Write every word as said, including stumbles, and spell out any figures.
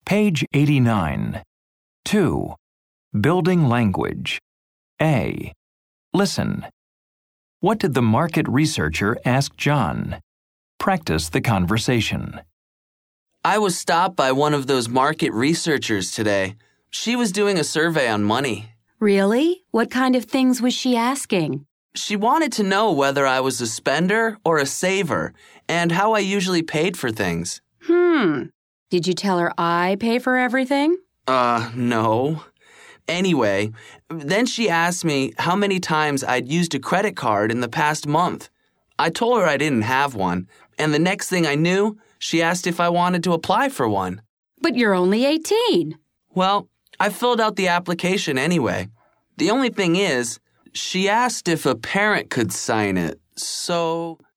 Page eighty-nine. two. Building language. A. Listen. What did the market researcher ask John? Practice the conversation. I was stopped by one of those market researchers today. She was doing a survey on money. Really? What kind of things was she asking? She wanted to know whether I was a spender or a saver and how I usually paid for things. Hmm. Did you tell her I pay for everything? Uh, no. Anyway, then she asked me how many times I'd used a credit card in the past month. I told her I didn't have one, and the next thing I knew, she asked if I wanted to apply for one. But you're only eighteen. Well, I filled out the application anyway. The only thing is, she asked if a parent could sign it, so...